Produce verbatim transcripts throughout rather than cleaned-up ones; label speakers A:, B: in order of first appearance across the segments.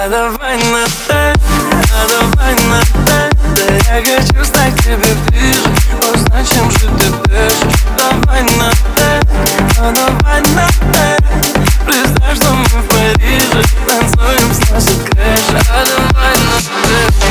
A: А давай на «ты», а давай на «ты». Да я хочу стать к тебе ближе, узнать, чем же ты дышишь. Давай на «ты», а давай на «ты». Представь, что мы в Париже, танцуем, сносит крыша. А давай на «ты».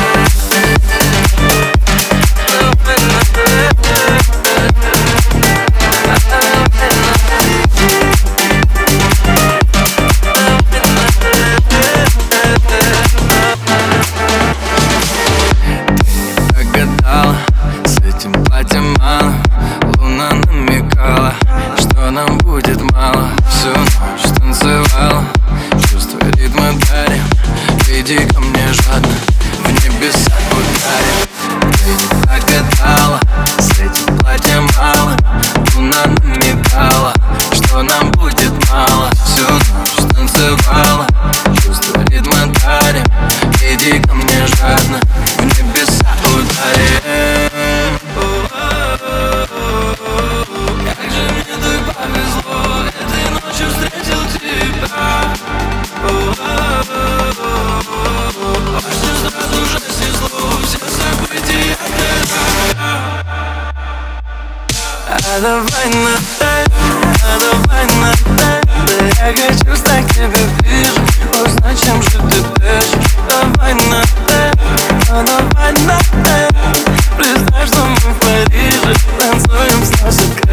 A: С этим платьем мало, луна намекала, что нам будет мало. Всю ночь танцевала, чувство ритма дарим. Иди ко мне жадно, в небеса ударим. Ты не прогадала, с этим платьем мало, луна намекала, что нам будет мало. Всю ночь танцевала, чувство ритма дарим. Иди ко мне жадно, в небеса ударим. А давай на «ты», а давай на «ты». Да я хочу стать к тебе ближе, узнать, чем же ты дышишь. Давай на «ты», а давай на «ты». Представь, что мы в Париже, танцуем, сносит крыша.